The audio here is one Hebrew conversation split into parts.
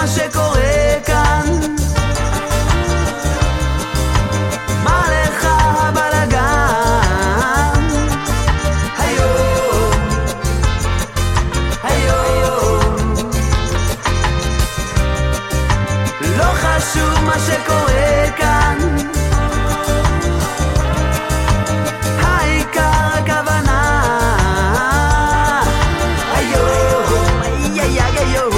מה שקורה כאן. מה לך הבלגן? היום, היום לא חשוב מה שקורה כאן, העיקר הכוונה. היום, היום,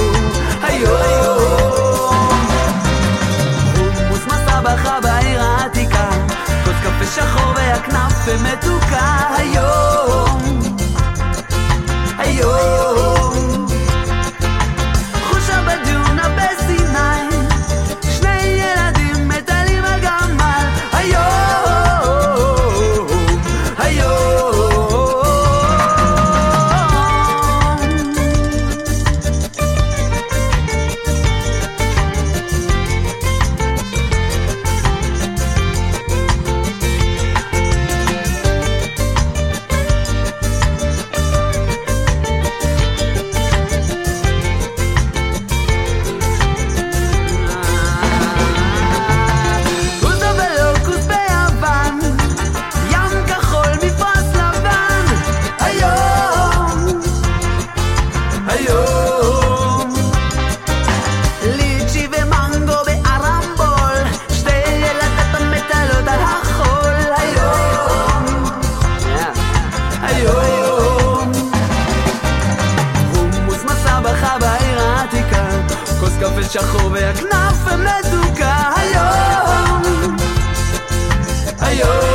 היום חומוס מסבכה בעיר העתיקה, כוס קפה שחור והכנף מתוקה. היום, היום חושה בדיונה בסיני, שני ילדים מטיילים על גמל. היום, היום ליצ'י ומנגו בארמבול, שתי ילדות מטיילות על החול. היום, היום חומוס מסבכה בעיר העתיקה, כוס קפה שחור והכנף מתוקה. היום, היום